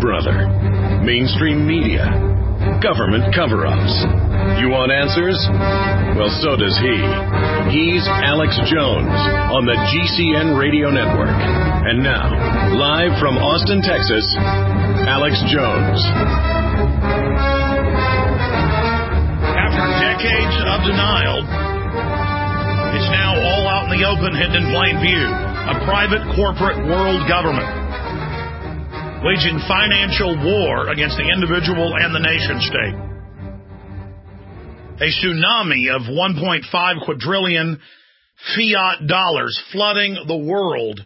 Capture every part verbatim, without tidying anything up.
brother. Mainstream media. Government cover-ups. You want answers? Well, so does he. He's Alex Jones on the G C N Radio Network. And now, live from Austin, Texas, Alex Jones. After decades of denial, it's now all out in the open, hidden in plain view. A private corporate world government waging financial war against the individual and the nation state. A tsunami of one point five quadrillion fiat dollars flooding the world.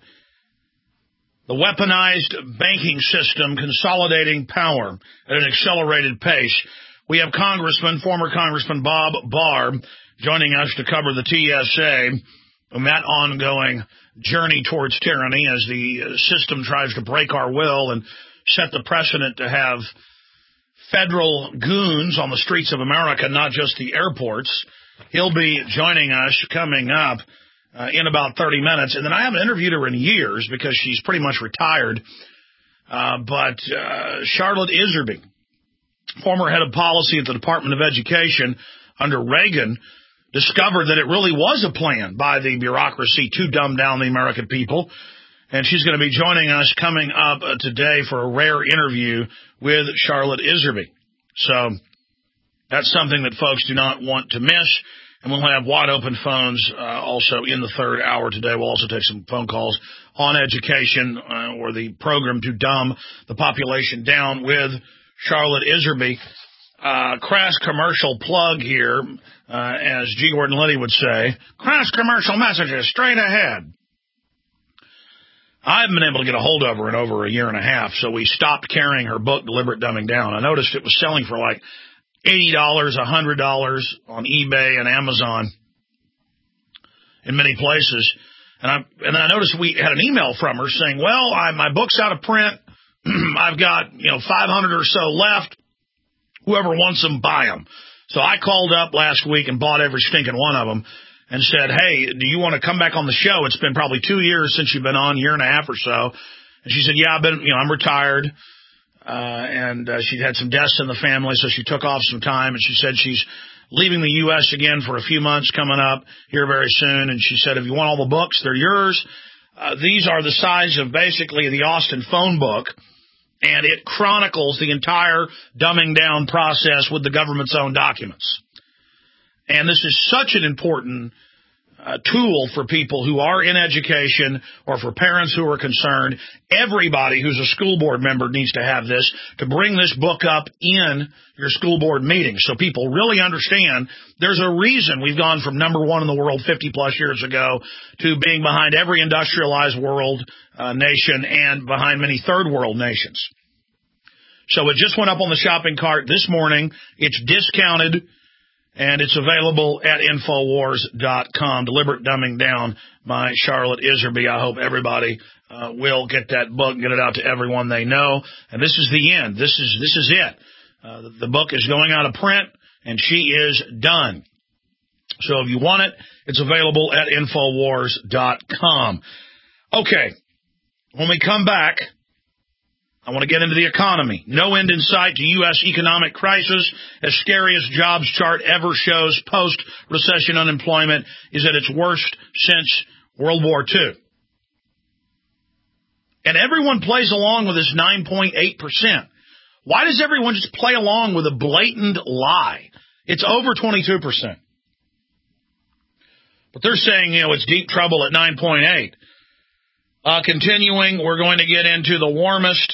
The weaponized banking system consolidating power at an accelerated pace. We have Congressman, former Congressman Bob Barr, joining us to cover the T S A and that ongoing journey towards tyranny as the system tries to break our will and set the precedent to have federal goons on the streets of America, not just the airports. He'll be joining us coming up uh, in about thirty minutes. And then I haven't interviewed her in years because she's pretty much retired. Uh, but uh, Charlotte Iserby, former head of policy at the Department of Education under Reagan, discovered that it really was a plan by the bureaucracy to dumb down the American people. And she's going to be joining us coming up uh, today for a rare interview with Charlotte Iserby. So that's something that folks do not want to miss. And we'll have wide open phones uh, also in the third hour today. We'll also take some phone calls on education uh, or the program to dumb the population down with Charlotte Iserby. Uh, crass commercial plug here, uh, as G. Gordon Liddy would say. Crass commercial messages straight ahead. I haven't been able to get a hold of her in over a year and a half, so we stopped carrying her book, Deliberate Dumbing Down. I noticed it was selling for like eighty dollars, one hundred dollars on eBay and Amazon in many places. And I and then I noticed we had an email from her saying, well, I, my book's out of print. I've got, you know, five hundred or so left. Whoever wants them, buy them. So I called up last week and bought every stinking one of them and said, hey, do you want to come back on the show? It's been probably two years since you've been on, a year and a half or so. And she said, yeah, I've been, you know, I'm retired. Uh, and uh, she had some deaths in the family, so she took off some time. And she said she's leaving the U S again for a few months coming up here very soon. And she said, if you want all the books, they're yours. Uh, these are the size of basically the Austin phone book. And it chronicles the entire dumbing down process with the government's own documents. And this is such an important uh, tool for people who are in education or for parents who are concerned. Everybody who's a school board member needs to have this, to bring this book up in your school board meetings so people really understand there's a reason we've gone from number one in the world fifty plus years ago to being behind every industrialized world uh, nation and behind many third world nations. So it just went up on the shopping cart this morning. It's discounted, and it's available at Infowars dot com. Deliberate Dumbing Down by Charlotte Iserby. I hope everybody uh, will get that book, get it out to everyone they know. And this is the end. This is this is it. Uh, the, the book is going out of print, and she is done. So if you want it, it's available at Infowars dot com. Okay, when we come back, I want to get into the economy. No end in sight to U S economic crisis. As scary as jobs chart ever shows, post-recession unemployment is at its worst since World War Two. And everyone plays along with this nine point eight percent. Why does everyone just play along with a blatant lie? It's over twenty-two percent. But they're saying, you know, it's deep trouble at nine point eight. Uh, continuing, we're going to get into the warmest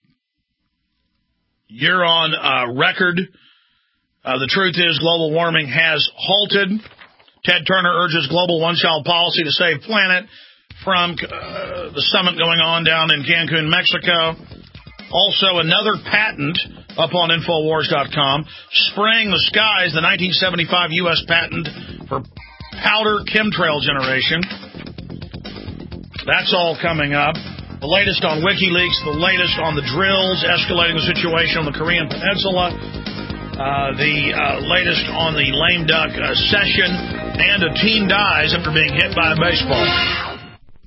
year on uh, record. Uh, the truth is global warming has halted. Ted Turner urges global one-child policy to save planet from uh, the summit going on down in Cancun, Mexico. Also, another patent up on Infowars dot com, spraying the skies, the nineteen seventy-five U S patent for powder chemtrail generation. That's all coming up. The latest on WikiLeaks, the latest on the drills, escalating the situation on the Korean Peninsula, uh, the uh, latest on the lame duck uh, session, and a teen dies after being hit by a baseball.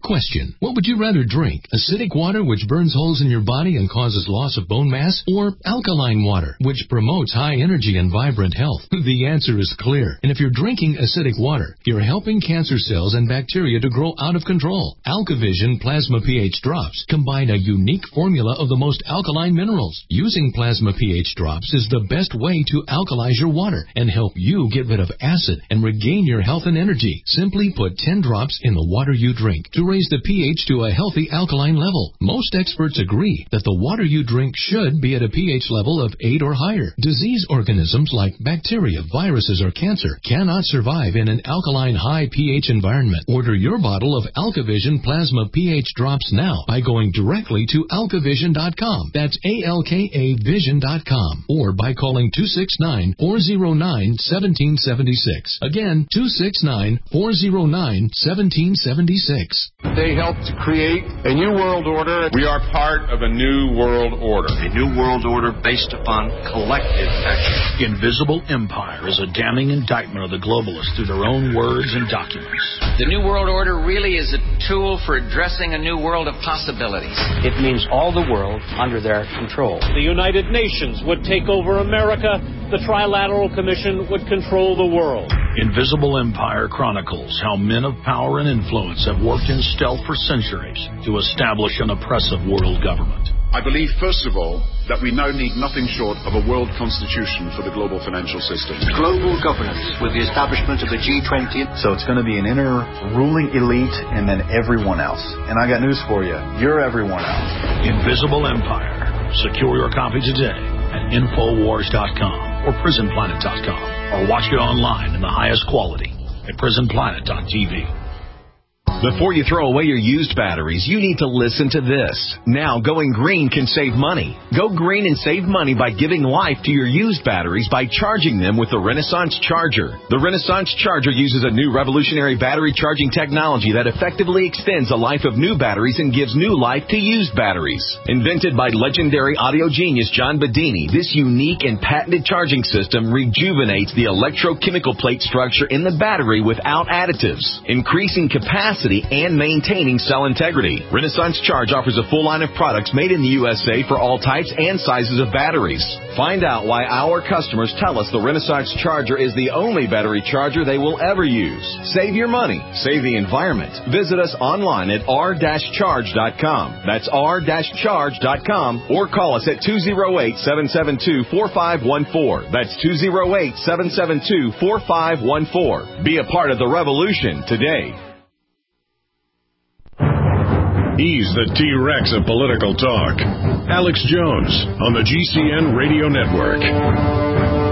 Question. What would you rather drink? Acidic water, which burns holes in your body and causes loss of bone mass? Or alkaline water, which promotes high energy and vibrant health? The answer is clear. And if you're drinking acidic water, you're helping cancer cells and bacteria to grow out of control. AlkaVision Plasma pH Drops combine a unique formula of the most alkaline minerals. Using Plasma pH Drops is the best way to alkalize your water and help you get rid of acid and regain your health and energy. Simply put ten drops in the water you drink to raise the pH to a healthy alkaline level. Most experts agree that the water you drink should be at a pH level of eight or higher. Disease organisms like bacteria, viruses, or cancer cannot survive in an alkaline high pH environment. Order your bottle of AlkaVision Plasma pH Drops now by going directly to alka vision dot com. That's A L K A vision dot com. Or by calling two six nine, four zero nine, one seven seven six. Again, two six nine, four zero nine, one seven seven six. They helped create a new world order. We are part of a new world order. A new world order based upon collective action. Invisible Empire is a damning indictment of the globalists through their own words and documents. The new world order really is a tool for addressing a new world of possibilities. It means all the world under their control. The United Nations would take over America. The Trilateral Commission would control the world. Invisible Empire chronicles how men of power and influence have worked in stealth for centuries to establish an oppressive world government. I believe, first of all, that we now need nothing short of a world constitution for the global financial system. Global governance with the establishment of the G twenty. So it's going to be an inner ruling elite and then everyone else. And I got news for you. You're everyone else. Invisible Empire. Secure your copy today at infowars dot com or prison planet dot com or watch it online in the highest quality at prison planet dot t v. Before you throw away your used batteries, you need to listen to this. Now, going green can save money. Go green and save money by giving life to your used batteries by charging them with the Renaissance Charger. The Renaissance Charger uses a new revolutionary battery charging technology that effectively extends the life of new batteries and gives new life to used batteries. Invented by legendary audio genius John Bedini, this unique and patented charging system rejuvenates the electrochemical plate structure in the battery without additives, increasing capacity and maintaining cell integrity. Renaissance Charge offers a full line of products made in the U S A for all types and sizes of batteries. Find out why our customers tell us the Renaissance Charger is the only battery charger they will ever use. Save your money. Save the environment. Visit us online at r dash charge dot com. That's r dash charge dot com or call us at two oh eight, seven seven two, four five one four. That's two oh eight, seven seven two, four five one four. Be a part of the revolution today. He's the T-Rex of political talk. Alex Jones on the G C N Radio Network.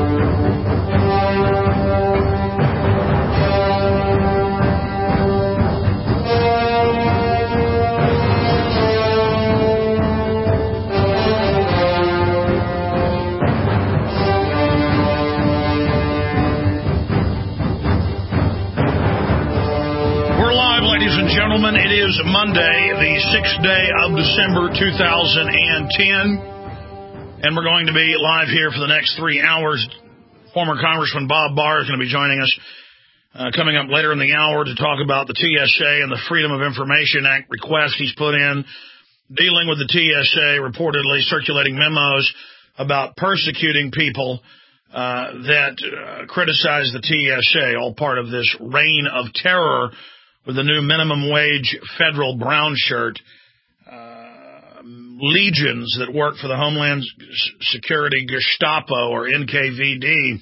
Gentlemen, it is Monday, the sixth day of December two thousand ten, and we're going to be live here for the next three hours. Former Congressman Bob Barr is going to be joining us uh, coming up later in the hour to talk about the T S A and the Freedom of Information Act request he's put in, dealing with the T S A reportedly circulating memos about persecuting people uh, that uh, criticize the T S A, all part of this reign of terror with the new minimum wage federal brown shirt, uh, legions that work for the Homeland Security Gestapo or N K V D.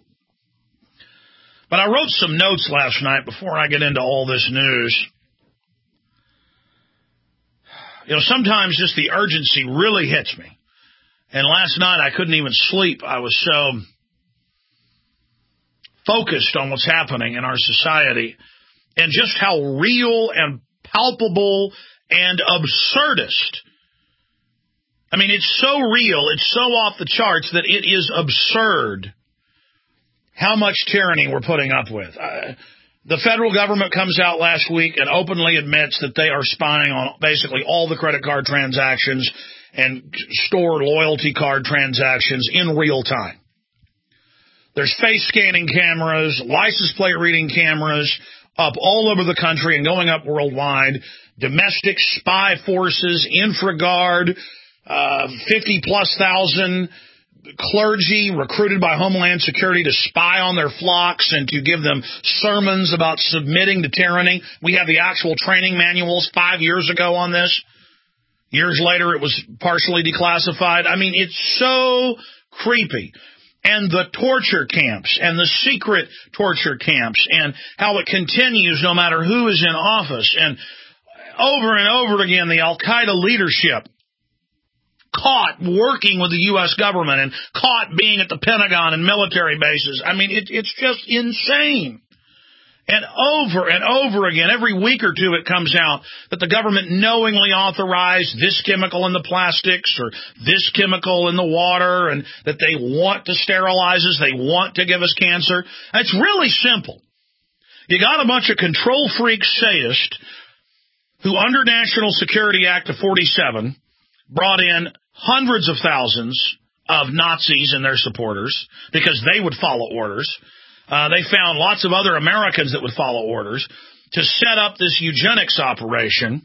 But I wrote some notes last night before I get into all this news. You know, sometimes just the urgency really hits me. And last night I couldn't even sleep. I was so focused on what's happening in our society and just how real and palpable and absurdist. I mean, it's so real, it's so off the charts that it is absurd how much tyranny we're putting up with. Uh, the federal government comes out last week and openly admits that they are spying on basically all the credit card transactions and store loyalty card transactions in real time. There's face scanning cameras, license plate reading cameras, up all over the country and going up worldwide. Domestic spy forces, InfraGard, uh, fifty plus thousand clergy recruited by Homeland Security to spy on their flocks and to give them sermons about submitting to tyranny. We have the actual training manuals five years ago on this. Years later, it was partially declassified. I mean, it's so creepy. And the torture camps and the secret torture camps and how it continues no matter who is in office. And over and over again, the Al-Qaeda leadership caught working with the U S government and caught being at the Pentagon and military bases. I mean, it, it's just insane. And over and over again, every week or two, it comes out that the government knowingly authorized this chemical in the plastics or this chemical in the water, and that they want to sterilize us, they want to give us cancer. And it's really simple. You got a bunch of control freak sadists who, under National Security Act of forty-seven, brought in hundreds of thousands of Nazis and their supporters because they would follow orders. Uh, they found lots of other Americans that would follow orders to set up this eugenics operation.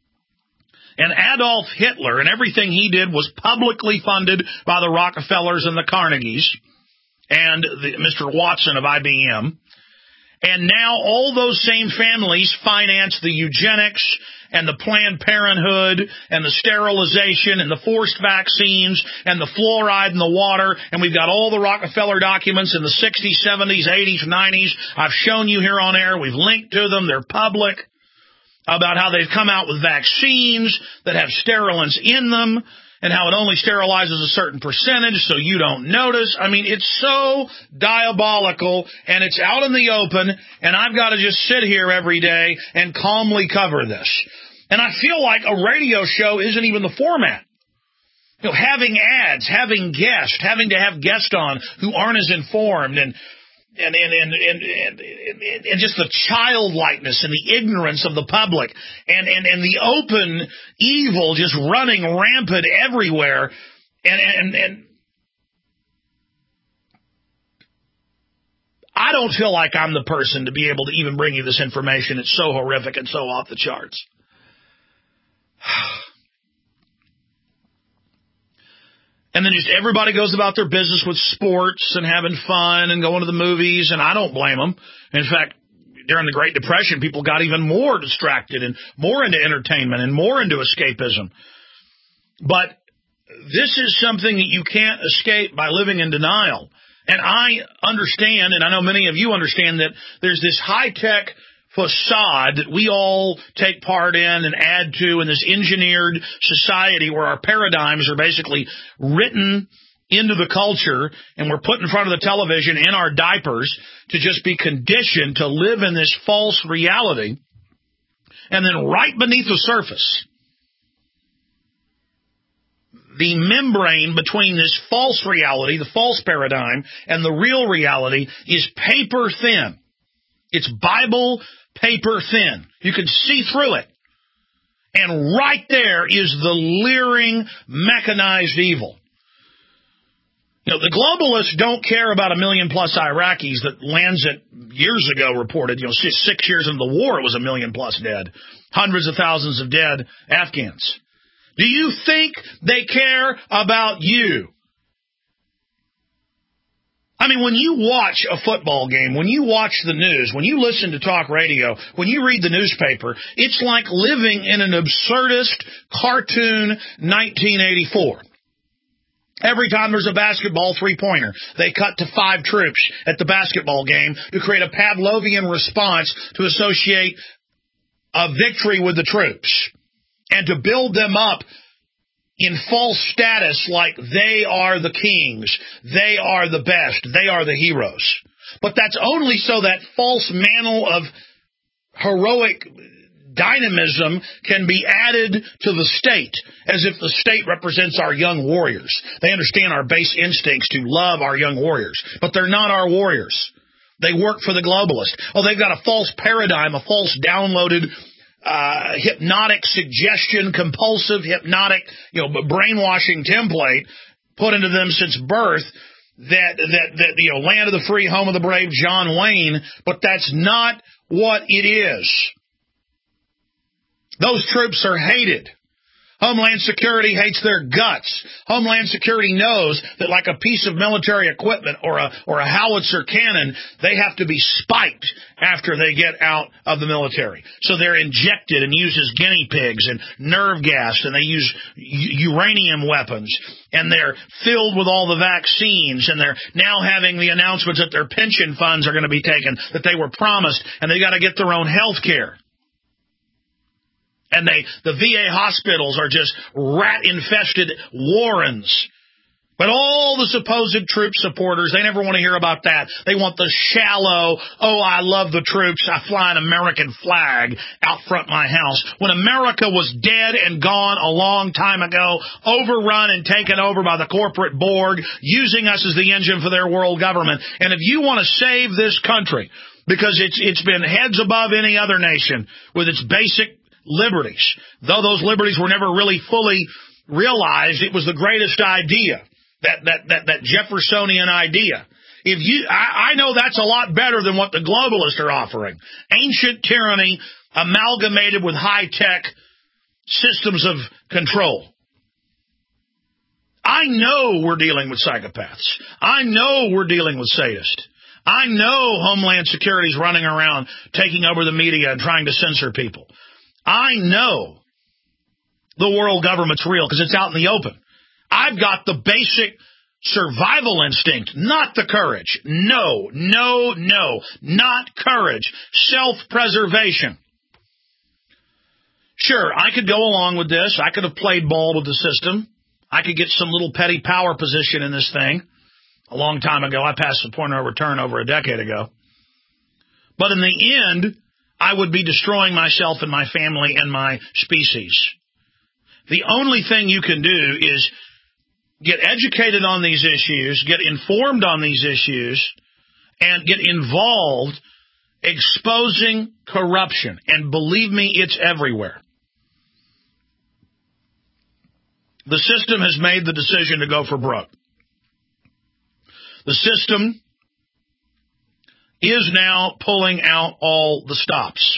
And Adolf Hitler and everything he did was publicly funded by the Rockefellers and the Carnegies and the, Mister Watson of I B M. And now all those same families finance the eugenics and the Planned Parenthood and the sterilization and the forced vaccines and the fluoride in the water. And we've got all the Rockefeller documents in the sixties, seventies, eighties, nineties. I've shown you here on air. We've linked to them. They're public, about how they've come out with vaccines that have sterilants in them and how it only sterilizes a certain percentage so you don't notice. I mean, it's so diabolical, and it's out in the open, and I've got to just sit here every day and calmly cover this. And I feel like a radio show isn't even the format. You know, having ads, having guests, having to have guests on who aren't as informed, and and and and and, and, and, and just the childlikeness and the ignorance of the public, and, and, and the open evil just running rampant everywhere. And, and, and I don't feel like I'm the person to be able to even bring you this information. It's so horrific and so off the charts. And then just everybody goes about their business with sports and having fun and going to the movies, and I don't blame them. In fact, during the Great Depression, people got even more distracted and more into entertainment and more into escapism. But this is something that you can't escape by living in denial. And I understand, and I know many of you understand, that there's this high-tech facade that we all take part in and add to in this engineered society where our paradigms are basically written into the culture, and we're put in front of the television in our diapers to just be conditioned to live in this false reality. And then right beneath the surface, the membrane between this false reality, the false paradigm, and the real reality is paper thin. It's Bible paper thin. You can see through it. And right there is the leering, mechanized evil. You know, the globalists don't care about a million plus Iraqis that Lancet years ago reported, you know, six years into the war, it was a million plus dead. Hundreds of thousands of dead Afghans. Do you think they care about you? I mean, when you watch a football game, when you watch the news, when you listen to talk radio, when you read the newspaper, it's like living in an absurdist cartoon nineteen eighty-four. Every time there's a basketball three-pointer, they cut to five troops at the basketball game to create a Pavlovian response to associate a victory with the troops and to build them up in false status like they are the kings, they are the best, they are the heroes. But that's only so that false mantle of heroic dynamism can be added to the state, as if the state represents our young warriors. They understand our base instincts to love our young warriors, but they're not our warriors. They work for the globalist. Oh, they've got a false paradigm, a false downloaded Uh, hypnotic suggestion, compulsive hypnotic, you know, brainwashing template put into them since birth that, that, that, you know, land of the free, home of the brave, John Wayne, but that's not what it is. Those troops are hated. Homeland Security hates their guts. Homeland Security knows that like a piece of military equipment or a or a howitzer cannon, they have to be spiked after they get out of the military. So they're injected and used as guinea pigs and nerve gas, and they use u- uranium weapons, and they're filled with all the vaccines, and they're now having the announcements that their pension funds are going to be taken that they were promised, and they got to get their own health care. And they, the V A hospitals are just rat-infested warrens. But all the supposed troop supporters, they never want to hear about that. They want the shallow, oh, I love the troops, I fly an American flag out front my house. When America was dead and gone a long time ago, overrun and taken over by the corporate Borg, using us as the engine for their world government. And if you want to save this country, because it's it's been heads above any other nation with its basic liberties, though those liberties were never really fully realized, it was the greatest idea, that that that, that Jeffersonian idea. If you, I, I know that's a lot better than what the globalists are offering. Ancient tyranny amalgamated with high-tech systems of control. I know we're dealing with psychopaths. I know we're dealing with sadists. I know Homeland Security's running around taking over the media and trying to censor people. I know the world government's real because it's out in the open. I've got the basic survival instinct, not the courage. No, no, no, not courage. Self-preservation. Sure, I could go along with this. I could have played ball with the system. I could get some little petty power position in this thing. A long time ago, I passed the point of return over a decade ago. But in the end, I would be destroying myself and my family and my species. The only thing you can do is get educated on these issues, get informed on these issues, and get involved exposing corruption. And believe me, it's everywhere. The system has made the decision to go for broke. The system is now pulling out all the stops.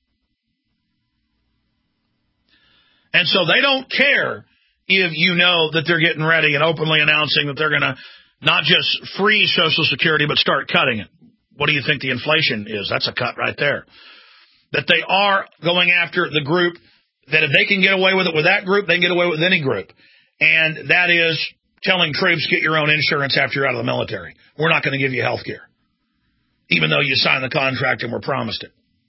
And so they don't care if you know that they're getting ready and openly announcing that they're going to not just freeze Social Security, but start cutting it. What do you think the inflation is? That's a cut right there. That they are going after the group that if they can get away with it with that group, they can get away with any group. And that is telling troops, get your own insurance after you're out of the military. We're not going to give you health care, even though you signed the contract and were promised it.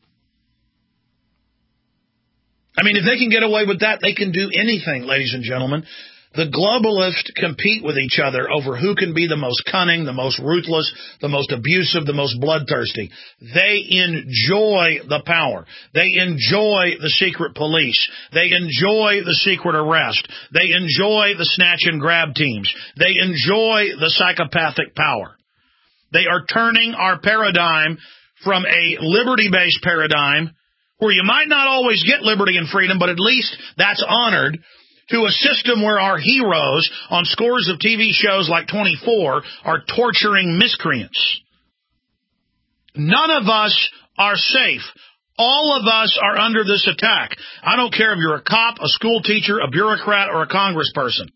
I mean, if they can get away with that, they can do anything, ladies and gentlemen. The globalists compete with each other over who can be the most cunning, the most ruthless, the most abusive, the most bloodthirsty. They enjoy the power. They enjoy the secret police. They enjoy the secret arrest. They enjoy the snatch and grab teams. They enjoy the psychopathic power. They are turning our paradigm from a liberty-based paradigm where you might not always get liberty and freedom, but at least that's honored, to a system where our heroes on scores of T V shows like twenty-four are torturing miscreants. None of us are safe. All of us are under this attack. I don't care if you're a cop, a school teacher, a bureaucrat, or a congressperson.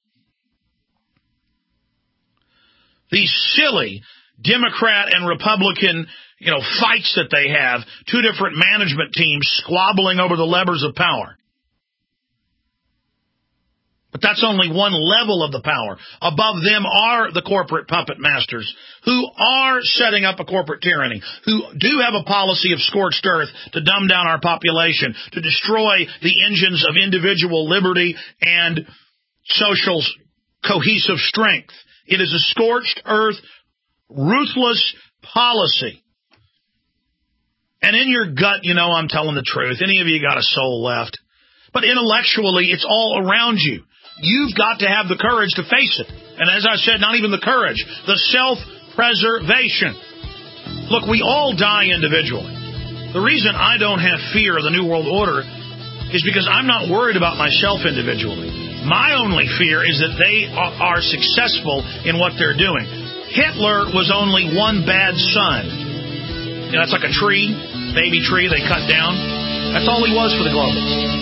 These silly Democrat and Republican, you know, fights that they have, two different management teams squabbling over the levers of power. But that's only one level of the power. Above them are the corporate puppet masters who are setting up a corporate tyranny, who do have a policy of scorched earth to dumb down our population, to destroy the engines of individual liberty and social cohesive strength. It is a scorched earth, ruthless policy. And in your gut, you know I'm telling the truth. Any of you got a soul left. But intellectually, it's all around you. You've got to have the courage to face it. And as I said, not even the courage, the self-preservation. Look, we all die individually. The reason I don't have fear of the New World Order is because I'm not worried about myself individually. My only fear is that they are successful in what they're doing. Hitler was only one bad son. You know, that's like a tree, baby tree they cut down. That's all he was for the globalists.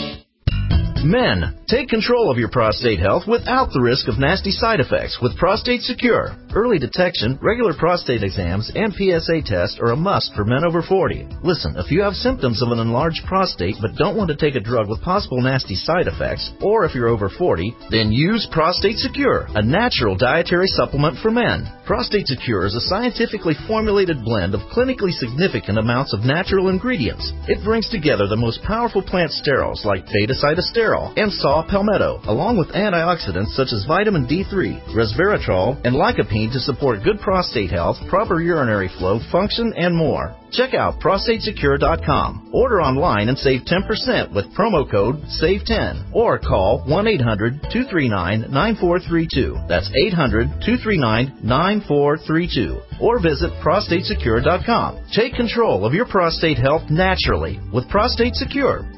Men, take control of your prostate health without the risk of nasty side effects with Prostate Secure. Early detection, regular prostate exams, and P S A tests are a must for men over forty. Listen, if you have symptoms of an enlarged prostate but don't want to take a drug with possible nasty side effects, or if you're over forty, then use Prostate Secure, a natural dietary supplement for men. Prostate Secure is a scientifically formulated blend of clinically significant amounts of natural ingredients. It brings together the most powerful plant sterols like beta-cytosterol and saw palmetto, along with antioxidants such as vitamin D three, resveratrol, and lycopene to support good prostate health, proper urinary flow, function, and more. Check out prostate secure dot com. Order online and save ten percent with promo code save ten or call one eight hundred two three nine nine four three two. That's eight hundred two three nine nine four three two. Or visit prostate secure dot com. Take control of your prostate health naturally with Prostate Secure.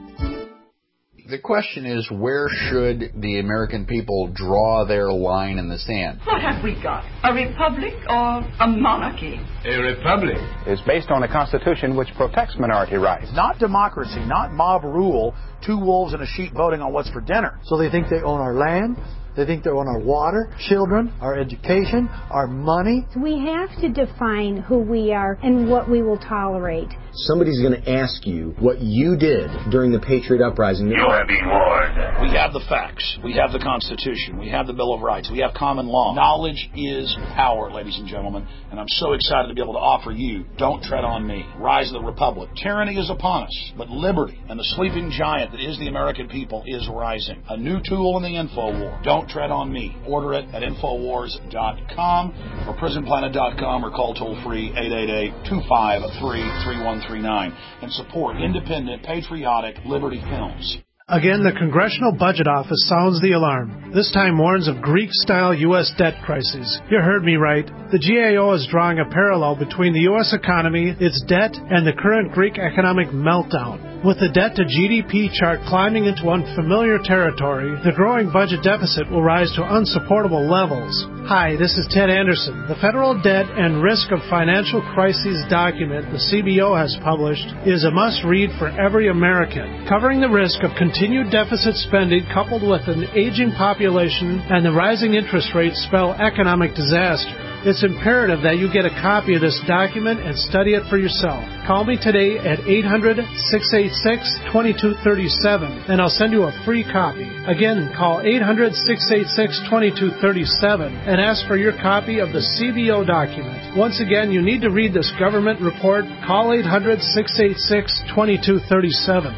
The question is, where should the American people draw their line in the sand? What have we got? A republic or a monarchy? A republic is based on a constitution which protects minority rights. Not democracy, not mob rule, two wolves and a sheep voting on what's for dinner. So they think they own our land, they think they own our water, children, our education, our money. We have to define who we are and what we will tolerate. Somebody's going to ask you what you did during the Patriot Uprising. You have been warned. We have the facts. We have the Constitution. We have the Bill of Rights. We have common law. Knowledge is power, ladies and gentlemen, and I'm so excited to be able to offer you Don't Tread on Me, Rise of the Republic. Tyranny is upon us, but liberty and the sleeping giant that is the American people is rising. A new tool in the info war. Don't Tread on Me. Order it at infowars dot com or prison planet dot com or call toll-free eight eight eight, two five three, three one three nine and support independent, patriotic Liberty Films. Again, the Congressional Budget Office sounds the alarm. This time warns of Greek-style U S debt crises. You heard me right. The G A O is drawing a parallel between the U S economy, its debt, and the current Greek economic meltdown. With the debt-to-G D P chart climbing into unfamiliar territory, the growing budget deficit will rise to unsupportable levels. Hi, this is Ted Anderson. The Federal Debt and Risk of Financial Crises document the C B O has published is a must-read for every American, covering the risk of continued deficit spending coupled with an aging population and the rising interest rates spell economic disaster. It's imperative that you get a copy of this document and study it for yourself. Call me today at eight hundred, six eight six, two two three seven and I'll send you a free copy. Again, call eight hundred, six eight six, two two three seven and ask for your copy of the C B O document. Once again, you need to read this government report. Call eight hundred, six eight six, two two three seven.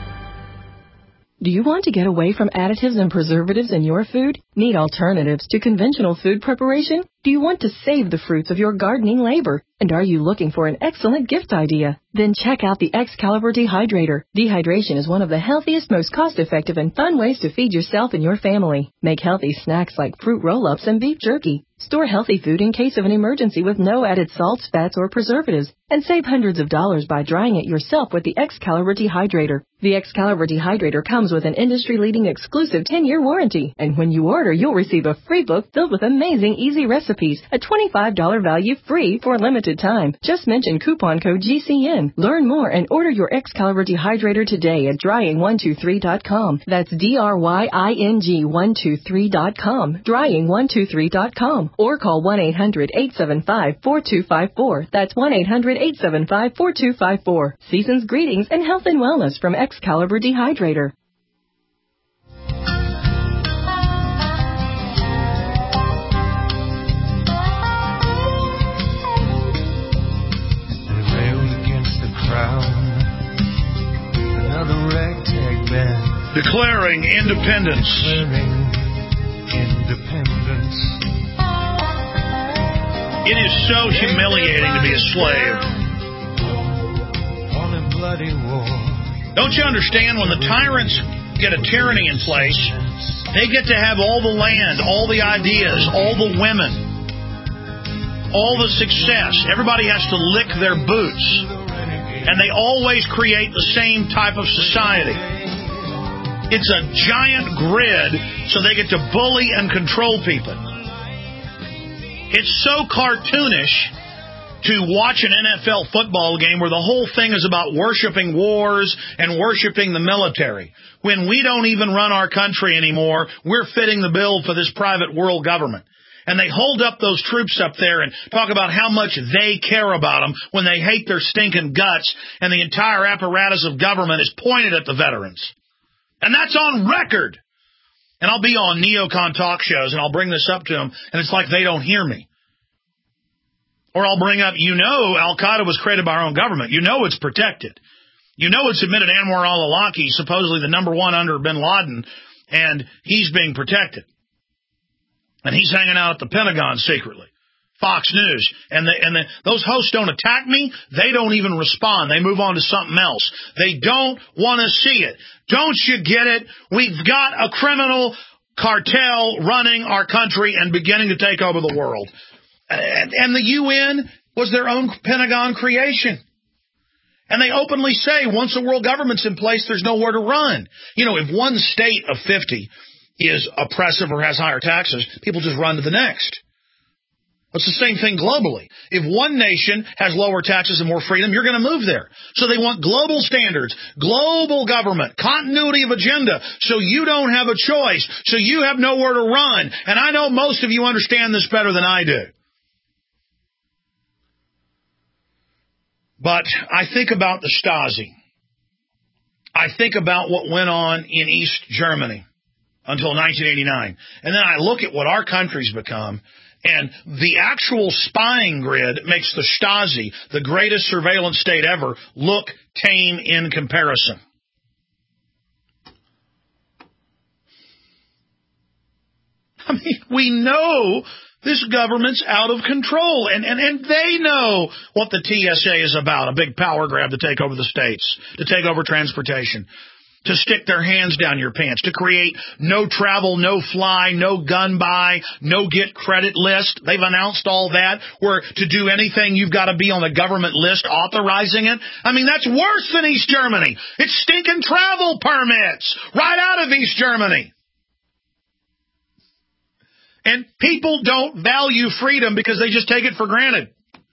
Do you want to get away from additives and preservatives in your food? Need alternatives to conventional food preparation? Do you want to save the fruits of your gardening labor? And are you looking for an excellent gift idea? Then check out the Excalibur Dehydrator. Dehydration is one of the healthiest, most cost-effective, and fun ways to feed yourself and your family. Make healthy snacks like fruit roll-ups and beef jerky. Store healthy food in case of an emergency with no added salts, fats, or preservatives. And save hundreds of dollars by drying it yourself with the Excalibur Dehydrator. The Excalibur Dehydrator comes with an industry-leading exclusive ten-year warranty. And when you order, you'll receive a free book filled with amazing easy recipes. A twenty-five dollars value free for a limited time. Just mention coupon code G C N. Learn more and order your Excalibur Dehydrator today at drying one two three dot com. That's D R Y I N G one two three dot com. drying one two three dot com. Or call one eight hundred, eight seven five, four two five four. That's one eight hundred, eight seven five, four two five four. Season's greetings and health and wellness from Excalibur Dehydrator. Declaring independence. Declaring independence. It is so humiliating to be a slave. On a bloody war. Don't you understand, when the tyrants get a tyranny in place, they get to have all the land, all the ideas, all the women, all the success. Everybody has to lick their boots. And they always create the same type of society. It's a giant grid, so they get to bully and control people. It's so cartoonish to watch an N F L football game where the whole thing is about worshiping wars and worshiping the military. When we don't even run our country anymore, we're fitting the bill for this private world government. And they hold up those troops up there and talk about how much they care about them when they hate their stinking guts, and the entire apparatus of government is pointed at the veterans. And that's on record. And I'll be on neocon talk shows, and I'll bring this up to them, and it's like they don't hear me. Or I'll bring up, you know, Al-Qaeda was created by our own government. You know it's protected. You know it's admitted Anwar al-Awlaki, supposedly the number one under bin Laden, and he's being protected. And he's hanging out at the Pentagon secretly. Fox News. And the, and the, those hosts don't attack me. They don't even respond. They move on to something else. They don't want to see it. Don't you get it? We've got a criminal cartel running our country and beginning to take over the world. And, and the U N was their own Pentagon creation. And they openly say once the world government's in place, there's nowhere to run. You know, if one state of fifty is oppressive or has higher taxes, people just run to the next. It's the same thing globally. If one nation has lower taxes and more freedom, you're going to move there. So they want global standards, global government, continuity of agenda, so you don't have a choice, so you have nowhere to run. And I know most of you understand this better than I do. But I think about the Stasi. I think about what went on in East Germany until nineteen eighty-nine. And then I look at what our country's become, and the actual spying grid makes the Stasi, the greatest surveillance state ever, look tame in comparison. I mean, we know this government's out of control, and, and, and they know what the T S A is about, a big power grab to take over the states, to take over transportation, to stick their hands down your pants, to create no travel, no fly, no gun buy, no get credit list. They've announced all that, where to do anything you've got to be on the government list authorizing it. I mean, that's worse than East Germany. It's stinking travel permits right out of East Germany. And people don't value freedom because they just take it for granted.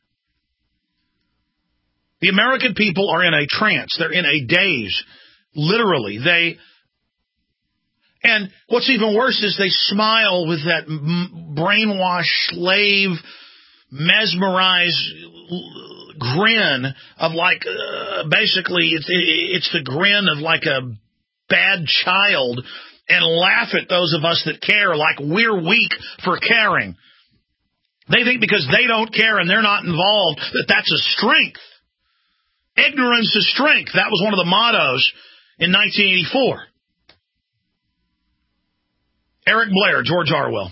The American people are in a trance. They're in a daze. Literally. They, and what's even worse is they smile with that brainwashed, slave, mesmerized grin of like, uh, basically, it's, it's the grin of like a bad child, and laugh at those of us that care like we're weak for caring. They think because they don't care and they're not involved that that's a strength. Ignorance is strength. That was one of the mottos in nineteen eighty-four. Eric Blair, George Orwell.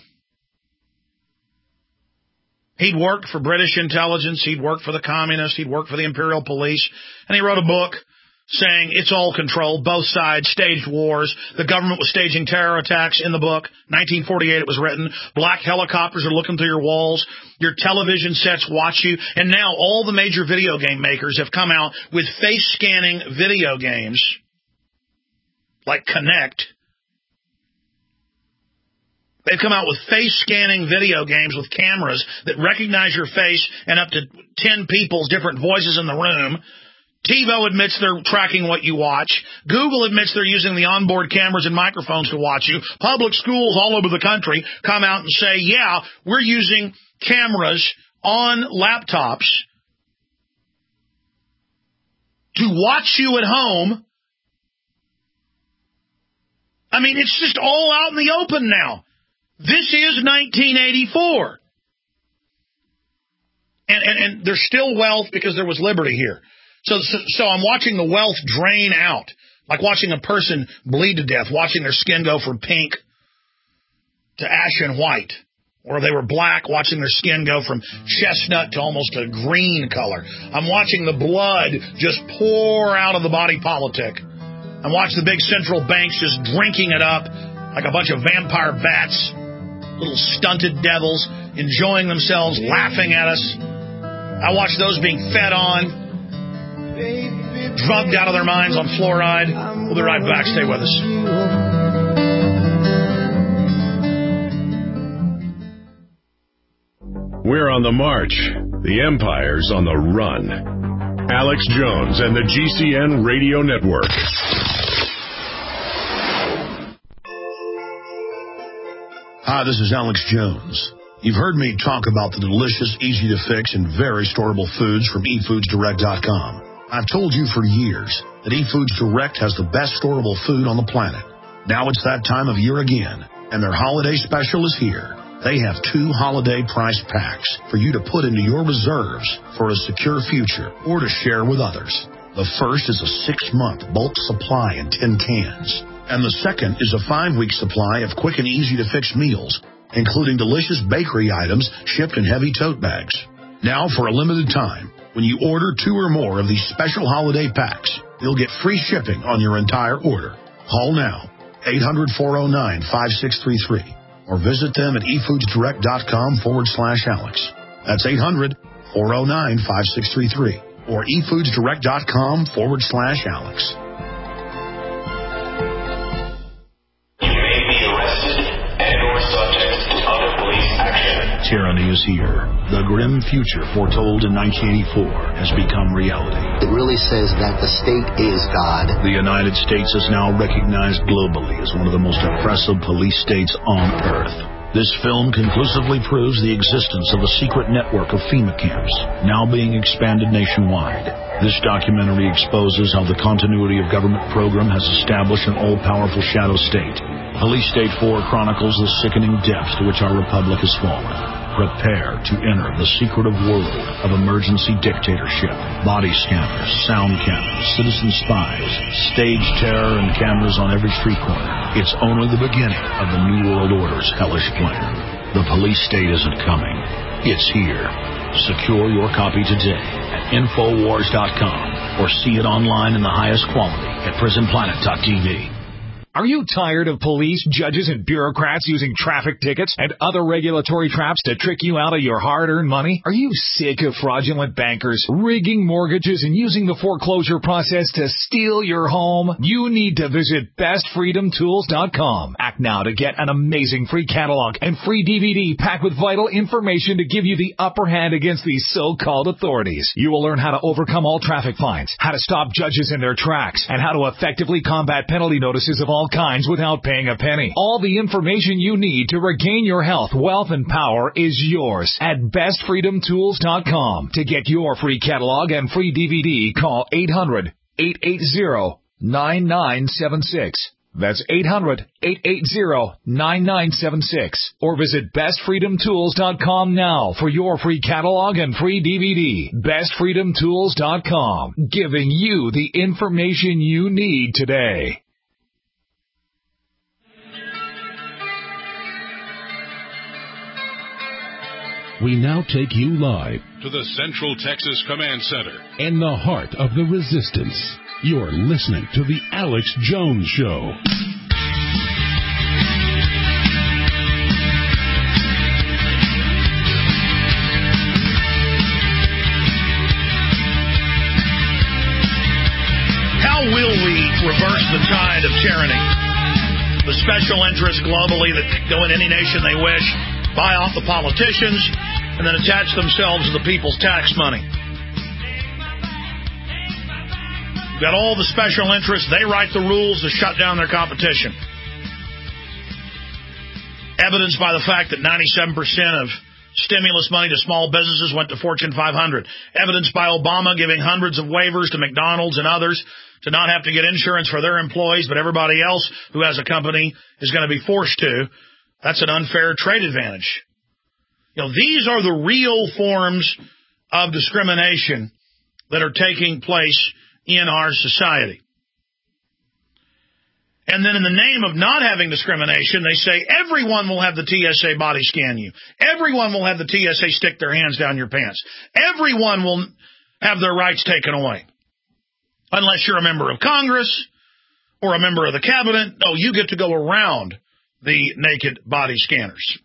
He'd worked for British intelligence. He'd worked for the communists. He'd worked for the Imperial Police. And he wrote a book saying it's all controlled, both sides staged wars. The government was staging terror attacks in the book. nineteen forty-eight it was written. Black helicopters are looking through your walls. Your television sets watch you. And now all the major video game makers have come out with face-scanning video games like Kinect. They've come out with face-scanning video games with cameras that recognize your face and up to ten people's different voices in the room. TiVo admits they're tracking what you watch. Google admits they're using the onboard cameras and microphones to watch you. Public schools all over the country come out and say, yeah, we're using cameras on laptops to watch you at home. I mean, it's just all out in the open now. This is nineteen eighty-four. And, and, and there's still wealth because there was liberty here. So, so, so I'm watching the wealth drain out, like watching a person bleed to death, watching their skin go from pink to ashen white, or they were black, watching their skin go from chestnut to almost a green color. I'm watching the blood just pour out of the body politic. I'm watching the big central banks just drinking it up like a bunch of vampire bats, little stunted devils, enjoying themselves, laughing at us. I watch those being fed on, drugged out of their minds on fluoride. We'll be right back. Stay with us. We're on the march. The empire's on the run. Alex Jones and the G C N Radio Network. Hi, this is Alex Jones. You've heard me talk about the delicious, easy-to-fix, and very storable foods from e foods direct dot com. I've told you for years that eFoods Direct has the best storable food on the planet. Now it's that time of year again, and their holiday special is here. They have two holiday price packs for you to put into your reserves for a secure future or to share with others. The first is a six-month bulk supply in tin cans, and the second is a five-week supply of quick and easy-to-fix meals, including delicious bakery items shipped in heavy tote bags. Now, for a limited time, when you order two or more of these special holiday packs, you'll get free shipping on your entire order. Call now, eight hundred, four oh nine, five six three three. Or visit them at e foods direct dot com forward slash Alex. That's eight hundred, four oh nine, five six three three. Or e foods direct dot com forward slash Alex. You may be arrested and or subject to other police action. Tyranny is here. The grim future foretold in nineteen eighty-four has become reality. It really says that the state is God. The United States is now recognized globally as one of the most oppressive police states on earth. This film conclusively proves the existence of a secret network of FEMA camps, now being expanded nationwide. This documentary exposes how the continuity of government program has established an all-powerful shadow state. Police State four chronicles the sickening depths to which our republic has fallen. Prepare to enter the secretive world of emergency dictatorship, body scanners, sound cameras, citizen spies, stage terror, and cameras on every street corner. It's only the beginning of the New World Order's hellish plan. The police state isn't coming. It's here. Secure your copy today at infowars dot com or see it online in the highest quality at prison planet dot t v. Are you tired of police, judges, and bureaucrats using traffic tickets and other regulatory traps to trick you out of your hard-earned money? Are you sick of fraudulent bankers rigging mortgages and using the foreclosure process to steal your home? You need to visit best freedom tools dot com. Act now to get an amazing free catalog and free D V D packed with vital information to give you the upper hand against these so-called authorities. You will learn how to overcome all traffic fines, how to stop judges in their tracks, and how to effectively combat penalty notices of all kinds without paying a penny. All the information you need to regain your health, wealth, and power is yours at best freedom tools dot com. To get your free catalog and free D V D, call eight hundred, eight eight zero, nine nine seven six. That's eight hundred, eight eight zero, nine nine seven six. Or visit best freedom tools dot com now for your free catalog and free D V D. best freedom tools dot com, giving you the information you need today. We now take you live to the Central Texas Command Center in the heart of the resistance. You're listening to The Alex Jones Show. How will we reverse the tide of tyranny? The special interests globally that go in any nation they wish, buy off the politicians, and then attach themselves to the people's tax money. You've got all the special interests. They write the rules to shut down their competition. Evidenced by the fact that ninety-seven percent of stimulus money to small businesses went to Fortune five hundred. Evidenced by Obama giving hundreds of waivers to McDonald's and others to not have to get insurance for their employees, but everybody else who has a company is going to be forced to. That's an unfair trade advantage. You know, these are the real forms of discrimination that are taking place in our society. And then in the name of not having discrimination, they say everyone will have the T S A body scan you. Everyone will have the T S A stick their hands down your pants. Everyone will have their rights taken away. Unless you're a member of Congress or a member of the cabinet. No, you get to go around the naked body scanners.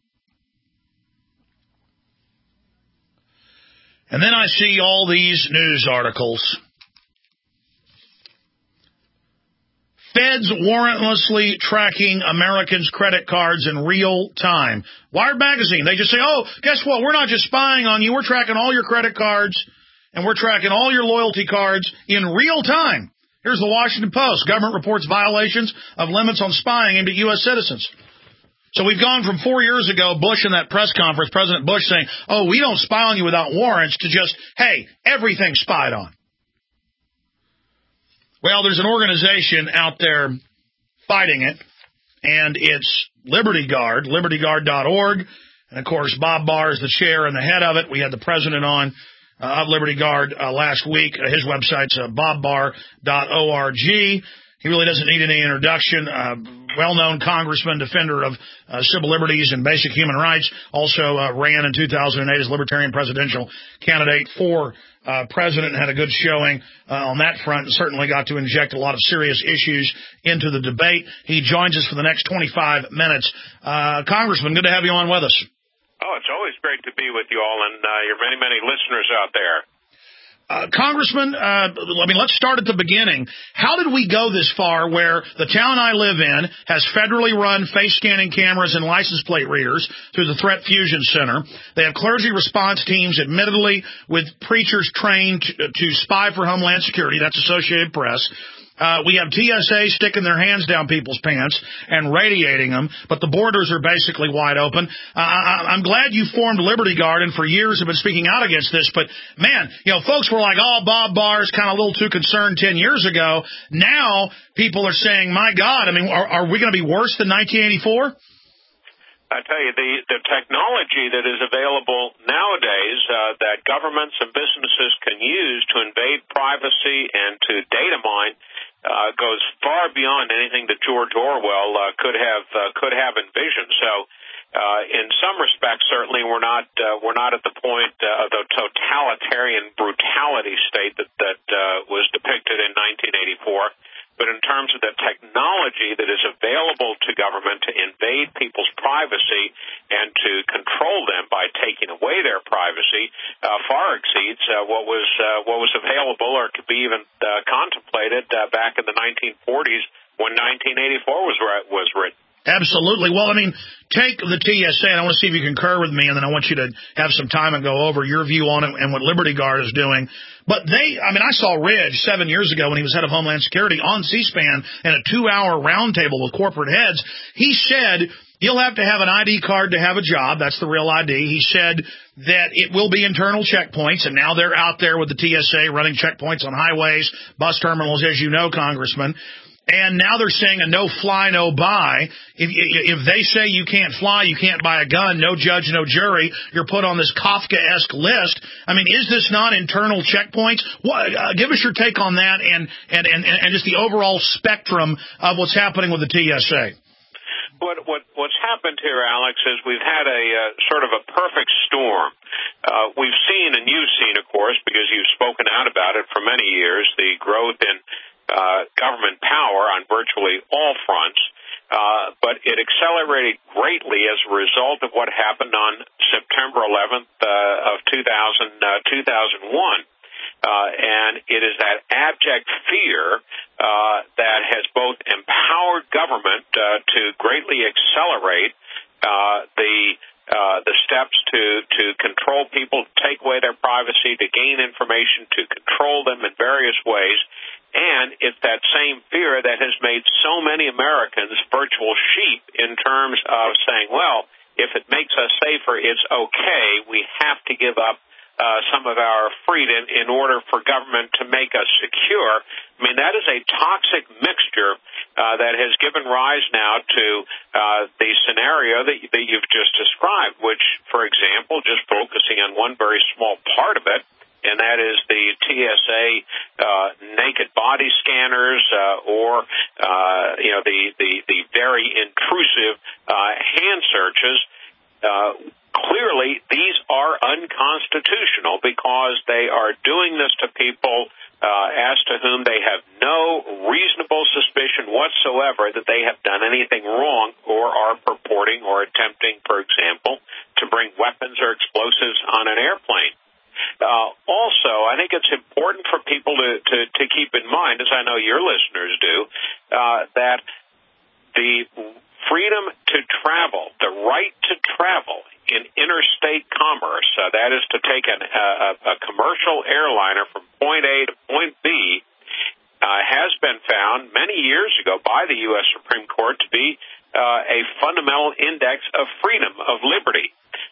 And then I see all these news articles. Feds warrantlessly tracking Americans' credit cards in real time. Wired Magazine, they just say, oh, guess what? We're not just spying on you. We're tracking all your credit cards, and we're tracking all your loyalty cards in real time. Here's the Washington Post. Government reports violations of limits on spying aimed at U S citizens. So we've gone from four years ago, Bush in that press conference, President Bush saying, oh, we don't spy on you without warrants, to just, hey, everything's spied on. Well, there's an organization out there fighting it, and it's Liberty Guard, liberty guard dot org. And, of course, Bob Barr is the chair and the head of it. We had the president on uh, of Liberty Guard uh, last week. Uh, his website's uh, bob barr dot org. He really doesn't need any introduction. Uh, well-known congressman, defender of uh, civil liberties and basic human rights. Also uh, ran in two thousand eight as Libertarian presidential candidate for uh, president and had a good showing uh, on that front, and certainly got to inject a lot of serious issues into the debate. He joins us for the next twenty-five minutes. Uh, Congressman, good to have you on with us. Oh, it's always great to be with you all and uh, your many, many listeners out there. Uh, Congressman, uh, I mean, let's start at the beginning. How did we go this far where the town I live in has federally run face scanning cameras and license plate readers through the Threat Fusion Center? They have clergy response teams, admittedly, with preachers trained to, to spy for Homeland Security. That's Associated Press. Uh, we have T S A sticking their hands down people's pants and radiating them, but the borders are basically wide open. Uh, I, I'm glad you formed Liberty Guard and for years have been speaking out against this, but man, you know, folks were like, oh, Bob Barr is kind of a little too concerned ten years ago. Now people are saying, my God, I mean, are, are we going to be worse than nineteen eighty-four? I tell you, the, the technology that is available nowadays uh, that governments and businesses can use to invade privacy and to data mine Uh, goes far beyond anything that George Orwell uh, could have uh, could have envisioned. So, uh, in some respects, certainly we're not uh, we're not at the point uh, of the totalitarian brutality state that that uh, was depicted in nineteen eighty-four. But in terms of the technology that is available to government to invade people's privacy and to control them by taking away their privacy, uh, far exceeds uh, what was uh, what was available or could be even uh, contemplated uh, back in the nineteen forties when nineteen eighty-four was was written. Absolutely. Well, I mean, take the T S A, and I want to see if you concur with me, and then I want you to have some time and go over your view on it and what Liberty Guard is doing. But they, I mean, I saw Ridge seven years ago when he was head of Homeland Security on C-SPAN in a two-hour roundtable with corporate heads. He said you'll have to have an I D card to have a job. That's the real I D. He said that it will be internal checkpoints, and now they're out there with the T S A running checkpoints on highways, bus terminals, as you know, Congressman. And now they're saying a no-fly, no-buy. If, if they say you can't fly, you can't buy a gun, no judge, no jury, you're put on this Kafka-esque list. I mean, is this not internal checkpoints? What, uh, give us your take on that and, and, and, and just the overall spectrum of what's happening with the T S A. What, what, what's happened here, Alex, is we've had a uh, sort of a perfect storm. Uh, we've seen, and you've seen, of course, because you've spoken out about it for many years, the growth in Uh, government power on virtually all fronts, uh, but it accelerated greatly as a result of what happened on September eleventh uh, of two thousand, uh, two thousand one. Uh, and it is that abject fear uh, that has both empowered government uh, to greatly accelerate uh, the uh, the steps to, to control people, to take away their privacy, to gain information, to control them in various ways. And it's that same fear that has made so many Americans virtual sheep in terms of saying, well, if it makes us safer, it's okay. We have to give up uh, some of our freedom in order for government to make us secure. I mean, that is a toxic mixture uh, that has given rise now to uh, the scenario that, that you've just described, which, for example, just focusing on one very small part of it, and that is the T S A uh, naked body scanners uh, or, uh, you know, the, the, the very intrusive uh, hand searches. Uh, clearly, these are unconstitutional because they are doing this to people uh, as to whom they have no reasonable suspicion whatsoever that they have done anything wrong or are purporting or attempting, for example, to bring weapons or explosives on an airplane. Uh, also, I think it's important for people to, to, to keep in mind, as I know your listeners do, uh, that the freedom to travel, the right to travel in interstate commerce, uh, that is to take an, a, a commercial airliner from point A to point B, uh, has been found many years ago by the U S Supreme Court to be uh, a fundamental index of freedom, of liberty.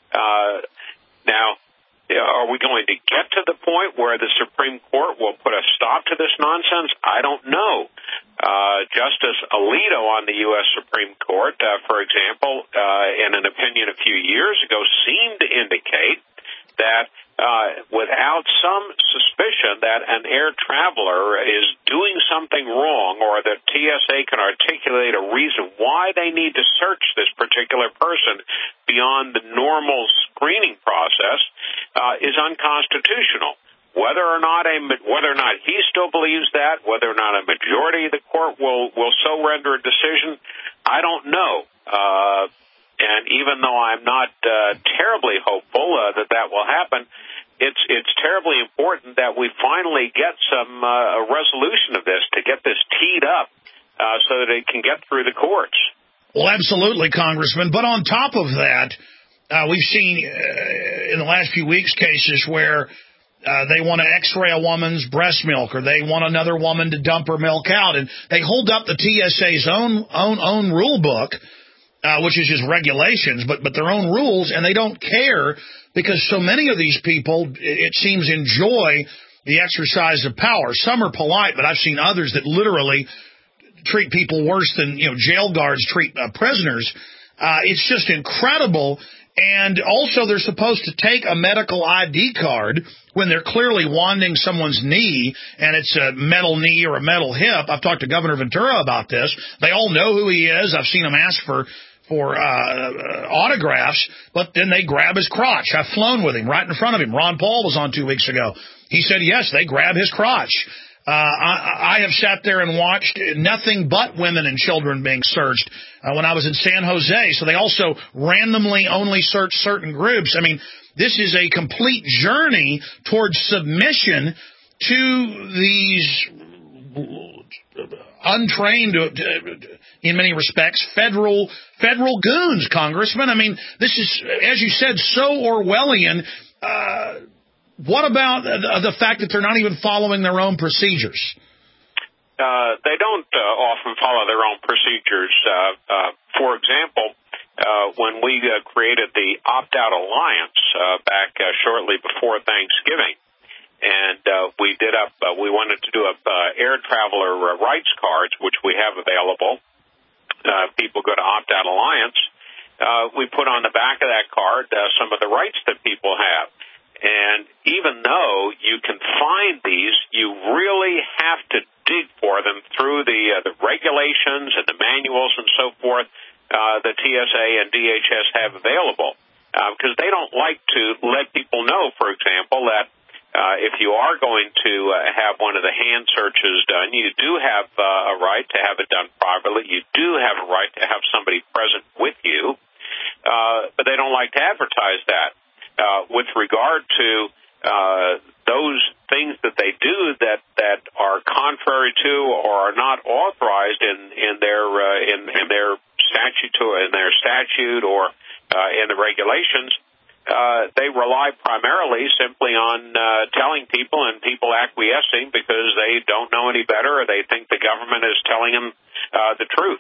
Uh, now, are we going to get to the point where the Supreme Court will put a stop to this nonsense? I don't know. Uh, Justice Alito on the U S Supreme Court, uh, for example, uh, in an opinion a few years ago, seemed to indicate that uh, without some suspicion that an air traveler is doing something wrong, or that T S A can articulate a reason why they need to search this particular person beyond the normal screening process, uh, is unconstitutional. Whether or not a whether or not he still believes that, whether or not a majority of the court will will so render a decision, I don't know. Uh, and even though I'm not uh, terribly hopeful uh, that that will happen, it's it's terribly important that we finally get some uh, a resolution of this, to get this teed up uh, so that it can get through the courts. Well, absolutely, Congressman. But on top of that, uh, we've seen uh, in the last few weeks cases where Uh, they want to x-ray a woman's breast milk, or they want another woman to dump her milk out, and they hold up the T S A's own own own rule book, uh, which is just regulations, but but their own rules, and they don't care because so many of these people, it, it seems, enjoy the exercise of power. Some are polite, but I've seen others that literally treat people worse than, you know, jail guards treat uh, prisoners. Uh, it's just incredible. And also, they're supposed to take a medical I D card when they're clearly wanding someone's knee, and it's a metal knee or a metal hip. I've talked to Governor Ventura about this. They all know who he is. I've seen them ask for for uh, autographs, but then they grab his crotch. I've flown with him right in front of him. Ron Paul was on two weeks ago. He said, yes, they grab his crotch. Uh, I, I have sat there and watched nothing but women and children being searched uh, when I was in San Jose. So they also randomly only search certain groups. I mean, this is a complete journey towards submission to these untrained, in many respects, federal federal goons, Congressman. I mean, this is, as you said, so Orwellian. Uh, What about the, the fact that they're not even following their own procedures? Uh, they don't uh, often follow their own procedures. Uh, uh, for example, uh, when we uh, created the Opt-Out Alliance uh, back uh, shortly before Thanksgiving, and uh, we did up, uh, we wanted to do up uh, air traveler uh, rights cards, which we have available. Uh, people go to Opt-Out Alliance. Uh, we put on the back of that card uh, some of the rights that people have. And even though you can find these, you really have to dig for them through the uh, the regulations and the manuals and so forth uh, the T S A and D H S have available, because uh, they don't like to let people know, for example, that uh, if you are going to uh, have one of the hand searches done, you do have uh, a right to have it done properly. You do have a right to have somebody present with you, uh, but they don't like to advertise that. Uh, with regard to uh, those things that they do that, that are contrary to or are not authorized in, in their uh, in, in their statute in their statute or uh, in the regulations, uh, they rely primarily simply on uh, telling people and people acquiescing because they don't know any better, or they think the government is telling them uh, the truth.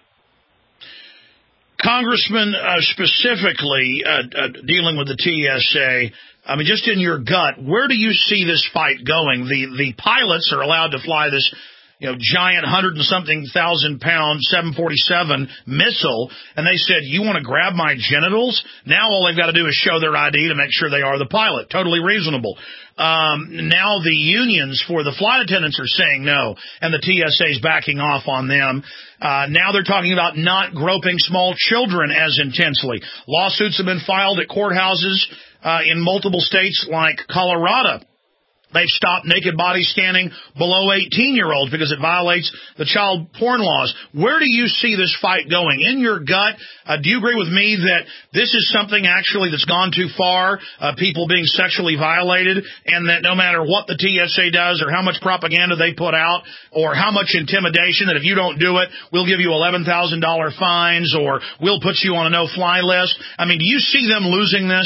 Congressman, uh, specifically uh, uh, dealing with the T S A, I mean, just in your gut, where do you see this fight going? The the pilots are allowed to fly this, you know, giant hundred and something thousand pound seven forty-seven missile, and they said, you want to grab my genitals? Now all they've got to do is show their I D to make sure they are the pilot. Totally reasonable. Um, now the unions for the flight attendants are saying no, and the T S A is backing off on them. Uh, now they're talking about not groping small children as intensely. Lawsuits have been filed at courthouses uh, in multiple states like Colorado. They've stopped naked body scanning below eighteen-year-olds because it violates the child porn laws. Where do you see this fight going? In your gut, uh, do you agree with me that this is something actually that's gone too far, uh, people being sexually violated, and that no matter what the T S A does or how much propaganda they put out or how much intimidation, that if you don't do it, we'll give you eleven thousand dollars fines or we'll put you on a no-fly list? I mean, do you see them losing this?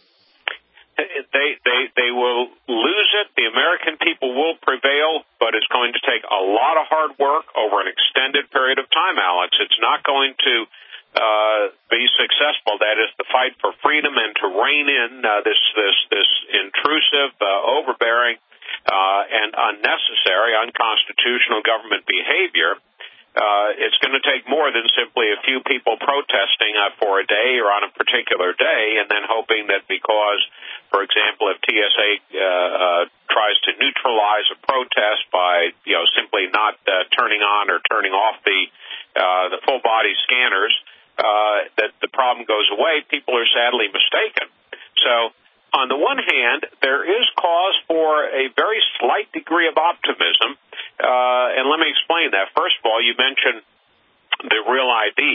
They, they, they will lose it. The American people will prevail, but it's going to take a lot of hard work over an extended period of time, Alex. It's not going to uh, be successful. That is the fight for freedom and to rein in uh, this, this, this intrusive, uh, overbearing, uh, and unnecessary, unconstitutional government behavior. Uh, it's going to take more than simply a few people protesting uh, for a day or on a particular day and then hoping that because, for example, if T S A uh, uh, tries to neutralize a protest by, you know, simply not uh, turning on or turning off the uh, the full body scanners, uh, that the problem goes away. People are sadly mistaken. So, on the one hand, there is cause for a very slight degree of optimism. Uh, and let me explain that. First of all, you mentioned the Real I D.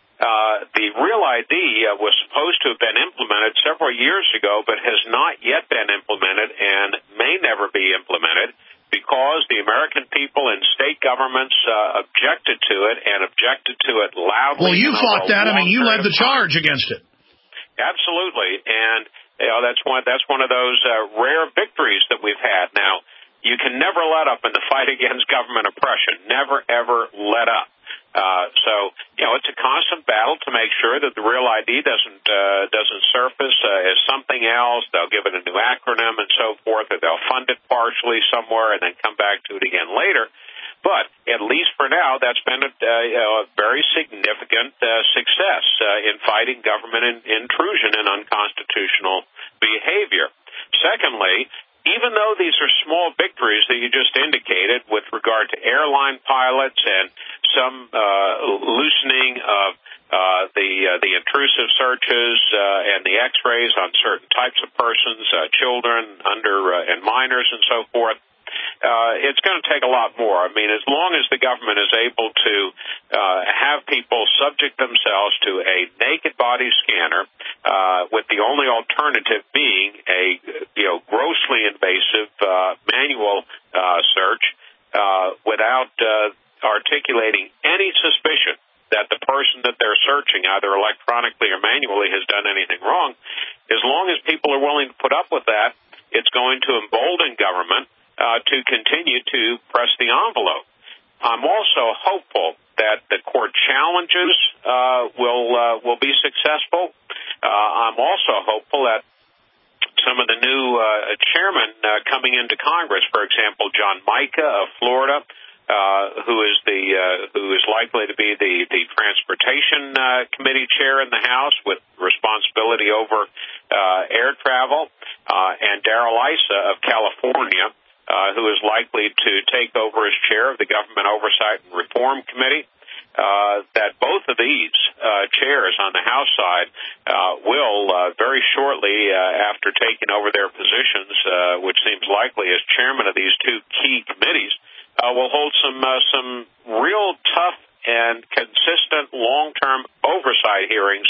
Uh, the Real I D uh, was supposed to have been implemented several years ago, but has not yet been implemented and may never be implemented because the American people and state governments uh, objected to it and objected to it loudly. Well, you fought that. I mean, you led the charge against it. Absolutely. And you know, that's one, that's one of those uh, rare victories that we've had. Now, you can never let up in the fight against government oppression. Never, ever let up. Uh, so, you know, it's a constant battle to make sure that the Real I D doesn't uh, doesn't surface uh, as something else. They'll give it a new acronym and so forth, or they'll fund it partially somewhere and then come back to it again later. But at least for now, that's been a, uh, you know, a very significant uh, success uh, in fighting government in, intrusion and unconstitutional behavior. Secondly, even though these are small victories that you just indicated with regard to airline pilots and some uh, loosening of uh, the uh, the intrusive searches uh, and the X-rays on certain types of persons, uh, children, under uh, and minors, and so forth, uh, it's going to take a lot more. I mean, as long as the government is able to uh, have people subject themselves to a naked body scanner, uh, with the only alternative being a, you know, grossly invasive uh, manual uh, search, uh, without uh, articulating any suspicion that the person that they're searching, either electronically or manually, has done anything wrong, as long as people are willing to put up with that, it's going to embolden government Uh, to continue to press the envelope. I'm also hopeful that the court challenges uh, will uh, will be successful. Uh, I'm also hopeful that some of the new uh, chairmen uh, coming into Congress, for example, John Mica of Florida, uh, who is the uh, who is likely to be the the Transportation uh, Committee chair in the House with responsibility over uh, air travel, uh, and Darrell Issa of California, Uh, who is likely to take over as chair of the Government Oversight and Reform Committee, uh, that both of these uh, chairs on the House side uh, will uh, very shortly uh, after taking over their positions, uh, which seems likely as chairman of these two key committees, uh, will hold some uh, some real tough and consistent long-term oversight hearings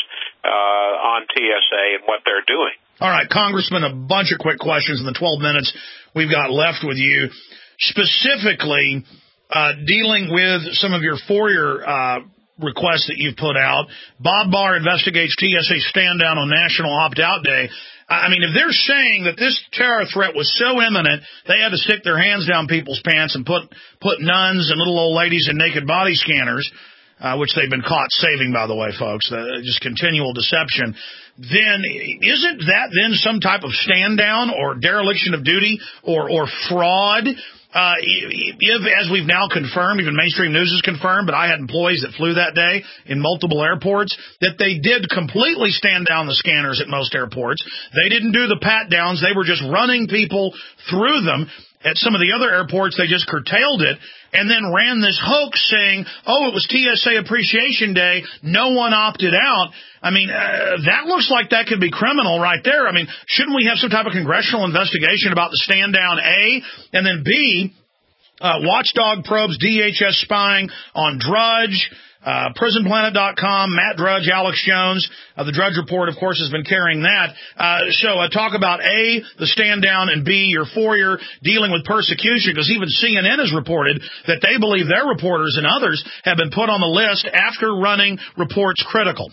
uh, on T S A and what they're doing. All right, Congressman, a bunch of quick questions in the twelve minutes we've got left with you. Specifically, uh, dealing with some of your FOIA uh, requests that you've put out. Bob Barr investigates T S A stand down on National Opt-Out Day. I mean, if they're saying that this terror threat was so imminent, they had to stick their hands down people's pants and put, put nuns and little old ladies in naked body scanners, uh, which they've been caught saving, by the way, folks, uh, just continual deception, then isn't that then some type of stand down or dereliction of duty or, or fraud? Uh, if, as we've now confirmed, even mainstream news has confirmed, but I had employees that flew that day in multiple airports, that they did completely stand down the scanners at most airports. They didn't do the pat downs. They were just running people through them. At some of the other airports, they just curtailed it and then ran this hoax saying, oh, it was T S A Appreciation Day. No one opted out. I mean, uh, that looks like that could be criminal right there. I mean, shouldn't we have some type of congressional investigation about the stand down, A, and then B, uh, Watchdog probes D H S spying on Drudge, Uh, prison planet dot com, Matt Drudge, Alex Jones. Uh, the Drudge Report, of course, has been carrying that. Uh, so uh, talk about, A, the stand down, and B, your four-year dealing with persecution, because even C N N has reported that they believe their reporters and others have been put on the list after running reports critical.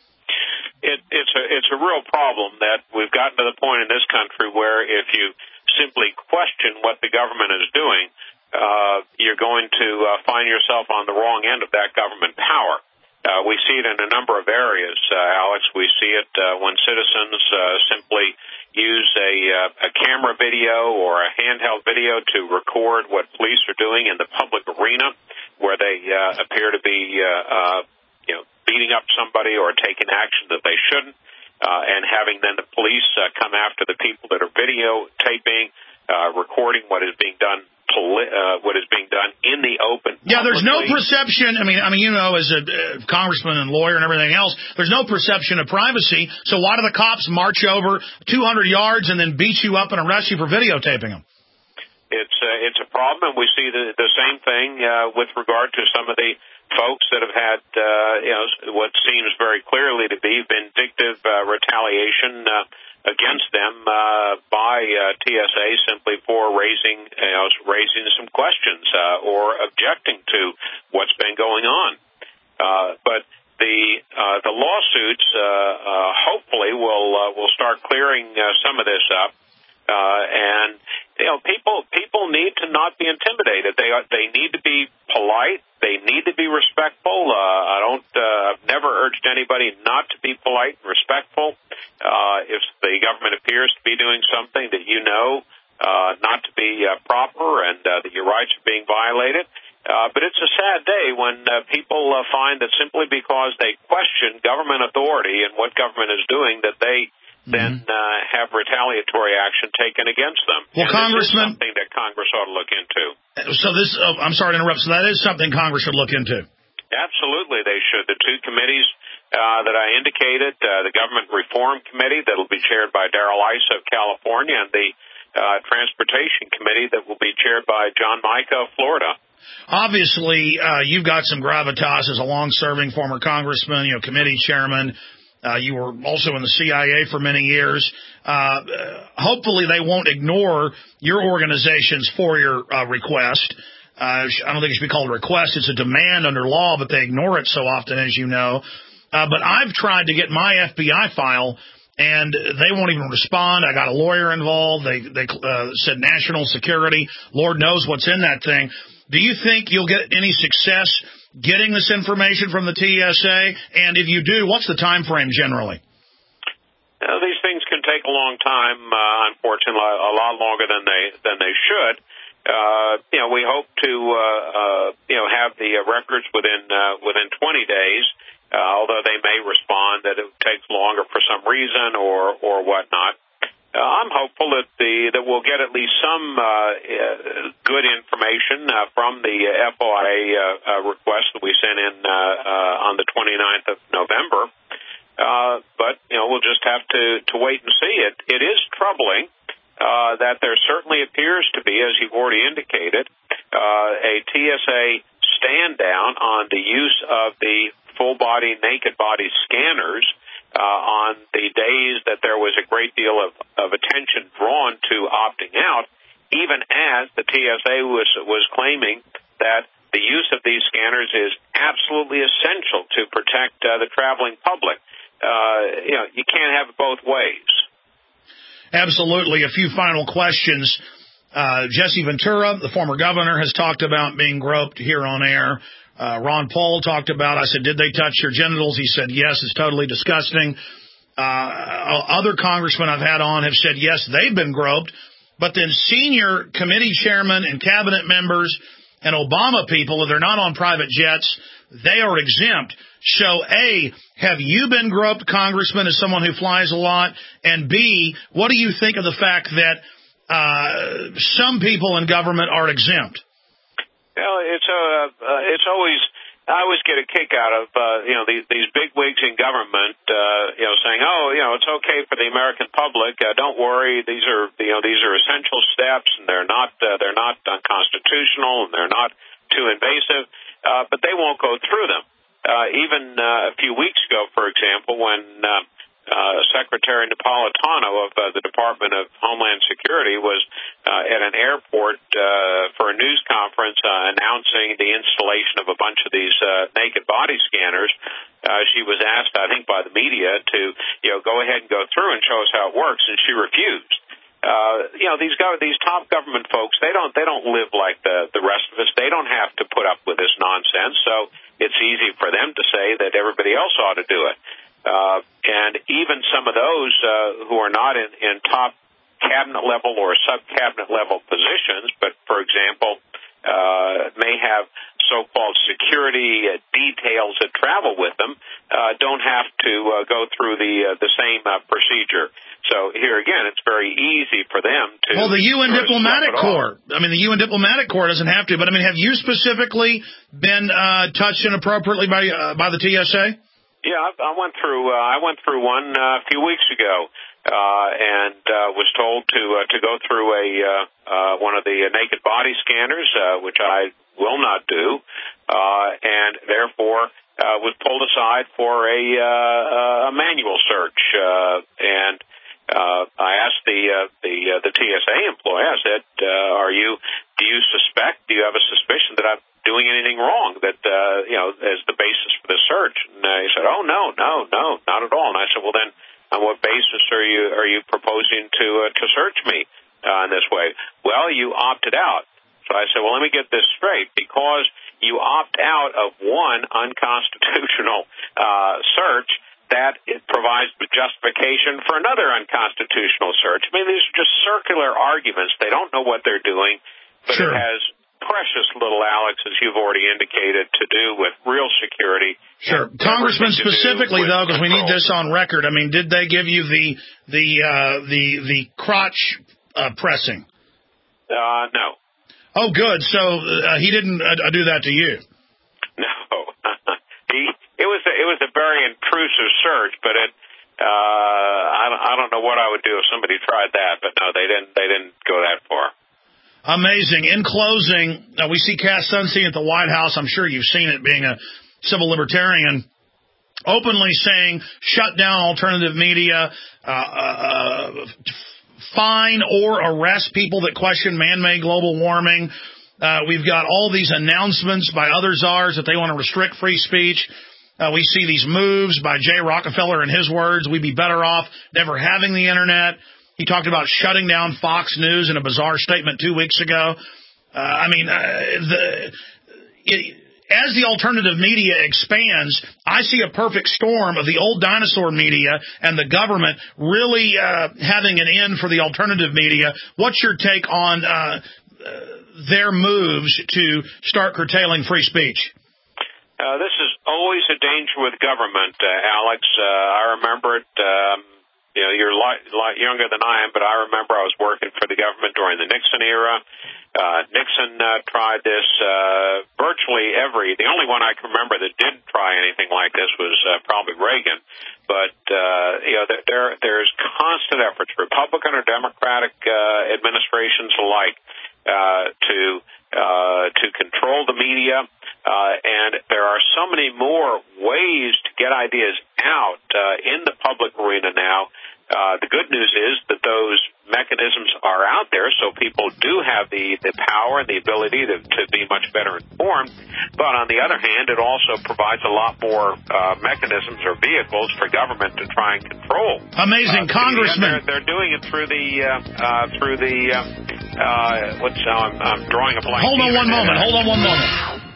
It, it's a it's a real problem that we've gotten to the point in this country where if you simply question what the government is doing, Uh, you're going to uh, find yourself on the wrong end of that government power. Uh, we see it in a number of areas, uh, Alex. We see it uh, when citizens uh, simply use a, uh, a camera video or a handheld video to record what police are doing in the public arena, where they uh, appear to be, uh, uh, you know, beating up somebody or taking action that they shouldn't, uh, and having then the police uh, come after the people that are videotaping, uh, recording what is being done. Uh, what is being done in the open. Yeah, there's no perception. I mean, I mean, you know, as a uh, congressman and lawyer and everything else, there's no perception of privacy. So why do the cops march over two hundred yards and then beat you up and arrest you for videotaping them? It's uh, it's a problem, and we see the, the same thing uh, with regard to some of the folks that have had, uh, you know, what seems very clearly to be vindictive uh, retaliation Uh, against them uh, by uh, T S A simply for raising, you know, raising some questions uh, or objecting to what's been going on. Uh, but the uh, the lawsuits uh, uh, hopefully will uh, will start clearing uh, some of this up, uh, and you know, people people need to not be intimidated. They are, they need to be polite. They need to be respectful. Uh, I don't uh, I've never urged anybody not to be polite and respectful. Uh, if the government appears to be doing something that you know uh, not to be uh, proper and uh, that your rights are being violated. Uh, but it's a sad day when uh, people uh, find that simply because they question government authority and what government is doing, that they then uh, have retaliatory action taken against them. Well, and Congressman, this is something that Congress ought to look into. So this, uh, I'm sorry to interrupt. So that is something Congress should look into. Absolutely, they should. The two committees uh, that I indicated, uh, the Government Reform Committee that will be chaired by Darrell Issa of California, and the uh, Transportation Committee that will be chaired by John Mica of Florida. Obviously, uh, you've got some gravitas as a long-serving former congressman, you know, committee chairman. Uh, you were also in the C I A for many years. Uh, hopefully they won't ignore your organization's four-year uh, request. Uh, I don't think it should be called a request. It's a demand under law, but they ignore it so often, as you know. Uh, but I've tried to get my F B I file, and they won't even respond. I got a lawyer involved. They, they uh, said national security. Lord knows what's in that thing. Do you think you'll get any success getting this information from the T S A? And if you do, what's the time frame generally? Uh, these things can take a long time, uh, unfortunately, a lot longer than they than they should. Uh, you know, we hope to uh, uh, you know have the uh, records within uh, within twenty days. Uh, although they may respond that it takes longer for some reason or or whatnot. Uh, I'm hopeful that the that we'll get at least some uh, uh, good information uh, from the F O I A uh, uh, request that we sent in uh, uh, on the twenty-ninth of November. Uh, but you know, we'll just have to to wait and see. It it is troubling uh, that there certainly appears to be, as you've already indicated, uh, a T S A stand down on the use of the full body, naked body scanners. Uh, on the days that there was a great deal of, of attention drawn to opting out, even as the T S A was was claiming that the use of these scanners is absolutely essential to protect uh, the traveling public. Uh, you know, you can't have it both ways. Absolutely. A few final questions. Uh, Jesse Ventura, the former governor, has talked about being groped here on air. Uh, Ron Paul talked about, I said, did they touch your genitals? He said, yes, it's totally disgusting. Uh, other congressmen I've had on have said, yes, they've been groped. But then senior committee chairmen and cabinet members and Obama people, if they're not on private jets, they are exempt. So, A, have you been groped, Congressman, as someone who flies a lot? And B, what do you think of the fact that uh, some people in government are exempt. Well, it's uh, uh, it's always. I always get a kick out of, uh, you know, these, these big wigs in government, uh, you know, saying, oh, you know, it's okay for the American public. Uh, don't worry. These are, you know, these are essential steps, and they're not, uh, they're not unconstitutional, and they're not too invasive. Uh, but they won't go through them. Uh, even uh, a few weeks ago, for example, when uh, uh, Secretary Napolitano of uh, the Department of Homeland Security was uh, at an airport uh, for a news conference uh, announcing the installation of a bunch of these uh, naked body scanners. Uh, she was asked, I think, by the media to, you know, go ahead and go through and show us how it works, and she refused. Uh, you know, these gov- these top government folks, they don't they don't live like the the rest of us. They don't have to put up with this nonsense, so it's easy for them to say that everybody else ought to do it. Uh, and even some of those uh, who are not in, in top cabinet level or sub-cabinet level positions, but, for example, uh, may have so-called security uh, details that travel with them, uh, don't have to uh, go through the uh, the same uh, procedure. So here again, it's very easy for them to. Well, the U N Diplomatic Corps. I mean, the U N Diplomatic Corps doesn't have to. But I mean, have you specifically been uh, touched inappropriately by uh, by the T S A? Yeah, I, I went through. Uh, I went through one uh, a few weeks ago, uh, and uh, was told to uh, to go through a uh, uh, one of the naked body scanners, uh, which I will not do, uh, and therefore uh, was pulled aside for a, uh, a manual search. Uh, and uh, I asked the uh, the uh, the T S A employee. I said, uh, "Are you? Do you suspect? Do you have a suspicion that I'm doing anything wrong that, uh, you know, as the basis for the search?" And uh, he said, oh, no, no, no, not at all. And I said, well, then on what basis are you are you proposing to uh, to search me uh, in this way? Well, you opted out. So I said, well, let me get this straight. Because you opt out of one unconstitutional uh, search, that it provides the justification for another unconstitutional search. I mean, these are just circular arguments. They don't know what they're doing, but sure. It has precious little, Alex, as you've already indicated, to do with real security. Sure. Congressman, specifically, though, because we need this on record, I mean, did they give you the the uh, the the crotch uh, pressing? Uh, no. Oh, good. So uh, he didn't uh, do that to you? No. he it was a, it was a very intrusive search, but it uh, I don't, I don't know what I would do if somebody tried that. But no, they didn't they didn't go that far. Amazing. In closing, uh, we see Cass Sunstein at the White House. I'm sure you've seen it, being a civil libertarian, openly saying shut down alternative media, uh, uh, fine or arrest people that question man-made global warming. Uh, we've got all these announcements by other czars that they want to restrict free speech. Uh, we see these moves by Jay Rockefeller, in his words, we'd be better off never having the Internet. He talked about shutting down Fox News in a bizarre statement two weeks ago. Uh, I mean, uh, the, it, as the alternative media expands, I see a perfect storm of the old dinosaur media and the government really uh, having an end for the alternative media. What's your take on uh, their moves to start curtailing free speech? Uh, this is always a danger with government, uh, Alex. Uh, I remember it. Um, You know, you're a lot, lot younger than I am, but I remember I was working for the government during the Nixon era. Uh, Nixon uh, tried this uh, virtually every. The only one I can remember that didn't try anything like this was uh, probably Reagan. But uh, you know, there, there there's constant efforts, Republican or Democratic uh, administrations alike, uh, to uh, to control the media. Uh, and there are so many more ways to get ideas out uh, in the public arena now. Uh, the good news is that those mechanisms are out there, so people do have the, the power and the ability to, to be much better informed. But on the other hand, it also provides a lot more uh, mechanisms or vehicles for government to try and control. Amazing, uh, Congressman. They're, they're doing it through the uh, uh, through the uh, uh, what's uh, I'm, I'm drawing a blank. Hold on one moment. Hold on one moment.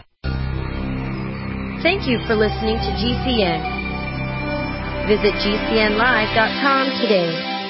Thank you for listening to G C N. Visit G C N live dot com today.